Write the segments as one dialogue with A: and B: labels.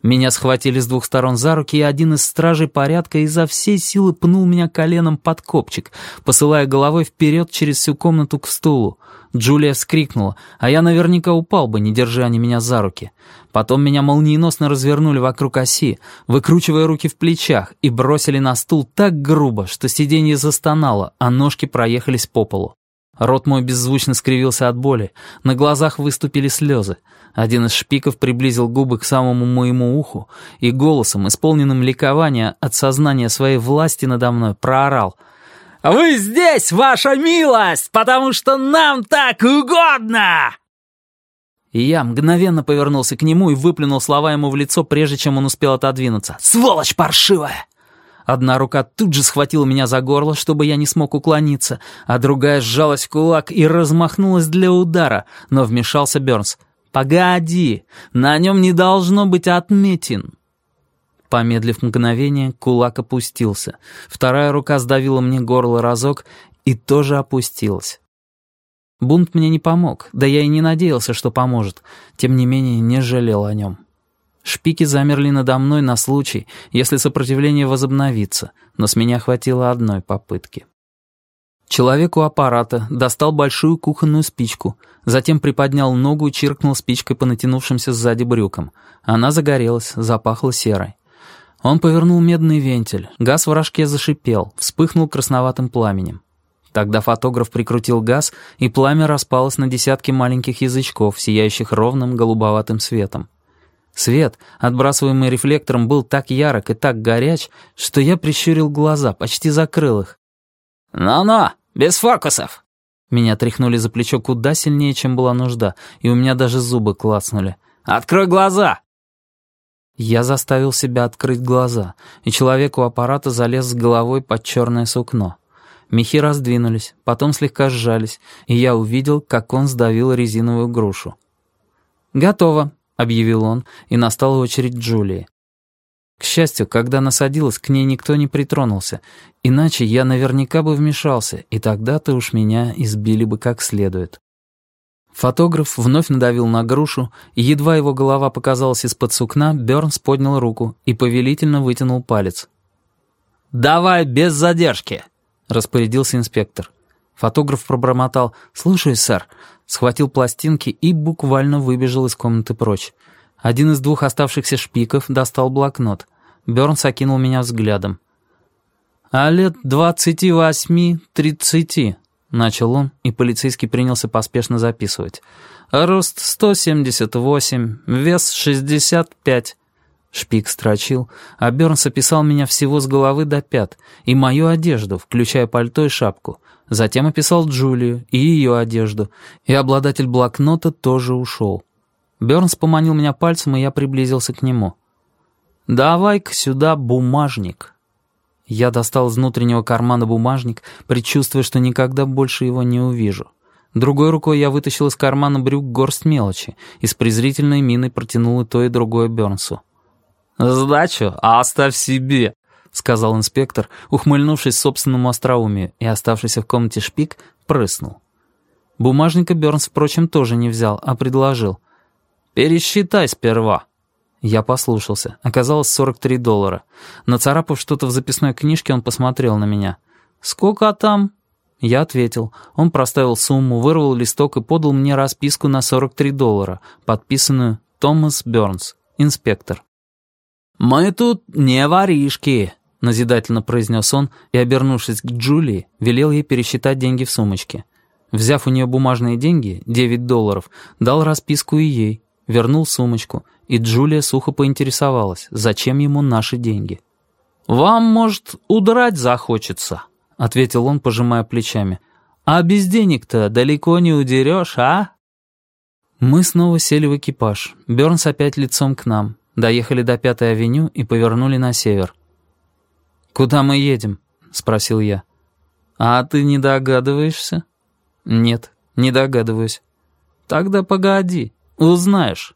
A: Меня схватили с двух сторон за руки, и один из стражей порядка изо всей силы пнул меня коленом под копчик, посылая головой вперед через всю комнату к стулу. Джулия вскрикнула, а я наверняка упал бы, не держа они меня за руки. Потом меня молниеносно развернули вокруг оси, выкручивая руки в плечах, и бросили на стул так грубо, что сиденье застонало, а ножки проехались по полу. Рот мой беззвучно скривился от боли, на глазах выступили слезы. Один из шпиков приблизил губы к самому моему уху и голосом, исполненным ликования от сознания своей власти надо мной, проорал: «Вы здесь, ваша милость, потому что нам так угодно!» И я мгновенно повернулся к нему и выплюнул слова ему в лицо, прежде чем он успел отодвинуться. «Сволочь паршивая!» Одна рука тут же схватила меня за горло, чтобы я не смог уклониться, а другая сжалась в кулак и размахнулась для удара, но вмешался Бёрнс. «Погоди, на нем не должно быть отметин». Помедлив мгновение, кулак опустился. Вторая рука сдавила мне горло разок и тоже опустилась. Бунт мне не помог, да я и не надеялся, что поможет. Тем не менее, не жалел о нем. Шпики замерли надо мной на случай, если сопротивление возобновится, но с меня хватило одной попытки. Человек у аппарата достал большую кухонную спичку, затем приподнял ногу и чиркнул спичкой по натянувшимся сзади брюкам. Она загорелась, запахла серой. Он повернул медный вентиль, газ в рожке зашипел, вспыхнул красноватым пламенем. Тогда фотограф прикрутил газ, и пламя распалось на десятки маленьких язычков, сияющих ровным голубоватым светом. Свет, отбрасываемый рефлектором, был так ярок и так горяч, что я прищурил глаза, почти закрыл их. «Ну-ну, без фокусов!» Меня тряхнули за плечо куда сильнее, чем была нужда, и у меня даже зубы клацнули. «Открой глаза!» Я заставил себя открыть глаза, и человек у аппарата залез с головой под черное сукно. Мехи раздвинулись, потом слегка сжались, и я увидел, как он сдавил резиновую грушу. «Готово», — объявил он, и настала очередь Джулии. К счастью, когда она садилась, к ней никто не притронулся, иначе я наверняка бы вмешался, и тогда-то уж меня избили бы как следует. Фотограф вновь надавил на грушу, и едва его голова показалась из-под сукна, Бёрнс поднял руку и повелительно вытянул палец. «Давай без задержки!» — распорядился инспектор. Фотограф пробормотал «Слушаюсь, сэр», схватил пластинки и буквально выбежал из комнаты прочь. Один из двух оставшихся шпиков достал блокнот. Бёрнс окинул меня взглядом. «А лет 28-30», — начал он, и полицейский принялся поспешно записывать. «Рост 178, вес 65». Шпик строчил, а Бёрнс описал меня всего с головы до пят, и мою одежду, включая пальто и шапку. Затем описал Джулию и ее одежду, и обладатель блокнота тоже ушел. Бёрнс поманил меня пальцем, и я приблизился к нему. «Давай-ка сюда бумажник». Я достал из внутреннего кармана бумажник, предчувствуя, что никогда больше его не увижу. Другой рукой я вытащил из кармана брюк горсть мелочи и с презрительной миной протянул и то, и другое Бёрнсу. «Сдачу оставь себе», — сказал инспектор, ухмыльнувшись собственному остроумию, и оставшийся в комнате шпик прыснул. Бумажника Бёрнс, впрочем, тоже не взял, а предложил. «Пересчитай сперва». Я послушался. Оказалось $43. Нацарапав что-то в записной книжке, он посмотрел на меня. «Сколько там?» Я ответил. Он проставил сумму, вырвал листок и подал мне расписку на $43, подписанную «Томас Бёрнс, инспектор». «Мы тут не воришки», — назидательно произнес он и, обернувшись к Джулии, велел ей пересчитать деньги в сумочке. Взяв у нее бумажные деньги, $9, дал расписку и ей, вернул сумочку, и Джулия сухо поинтересовалась, зачем ему наши деньги. «Вам, может, удрать захочется», — ответил он, пожимая плечами. «А без денег-то далеко не удерешь, а?» Мы снова сели в экипаж. Бёрнс опять лицом к нам. Доехали до 5-й авеню и повернули на север. «Куда мы едем?» — спросил я. «А ты не догадываешься?» «Нет, не догадываюсь». «Тогда погоди, узнаешь».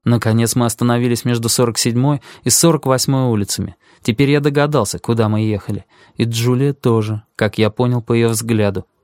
A: Наконец мы остановились между 47-й и 48-й улицами. Теперь я догадался, куда мы ехали. И Джулия тоже, как я понял по ее взгляду.